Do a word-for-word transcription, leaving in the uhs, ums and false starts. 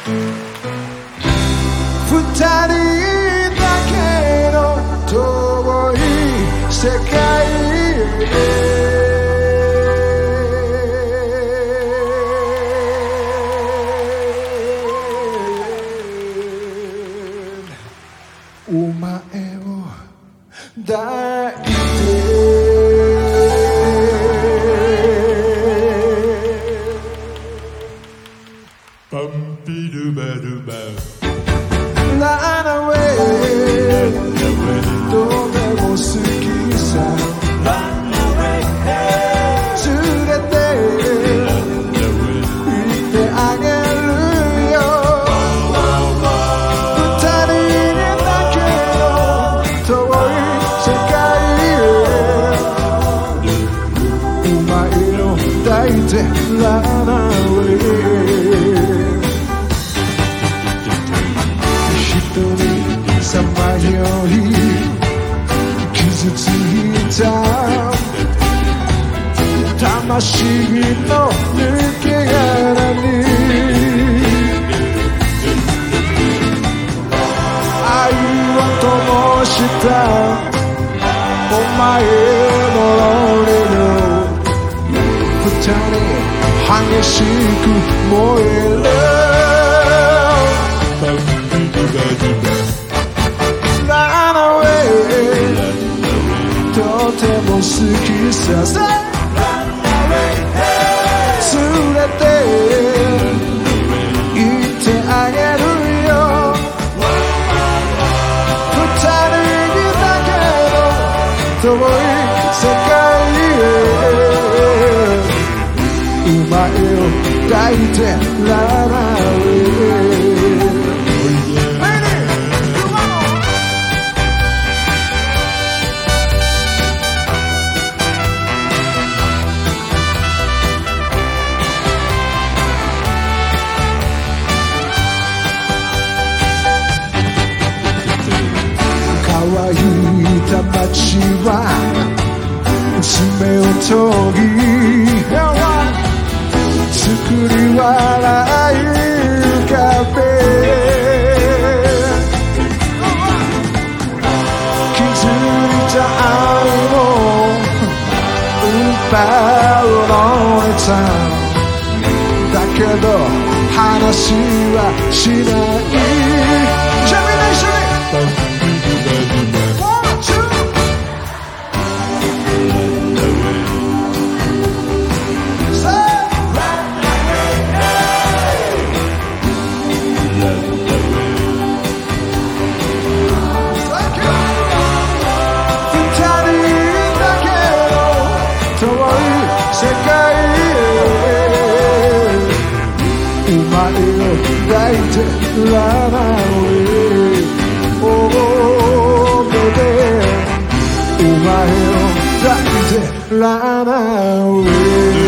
二人だけの遠い世界へお前を抱いてパンピルバルバランアウェイどうでも好きさ連れて行ってあげるよ二人だけの遠い世界へお前を抱いてランアウェイさまよい傷ついた魂の抜け殻に愛を灯したお前のロリの二人激しく燃えるとても好きさ連れて行ってあげるよ二人だけの遠い世界へお前を抱いてララウェイ乾いた街は爪を研ぎ作り笑い浮かべ気づいた愛を奪うのねさだけど話はしないじゃあみんな一緒に世界お前を抱いてラナウェイおめでお前を抱いてラナウェイ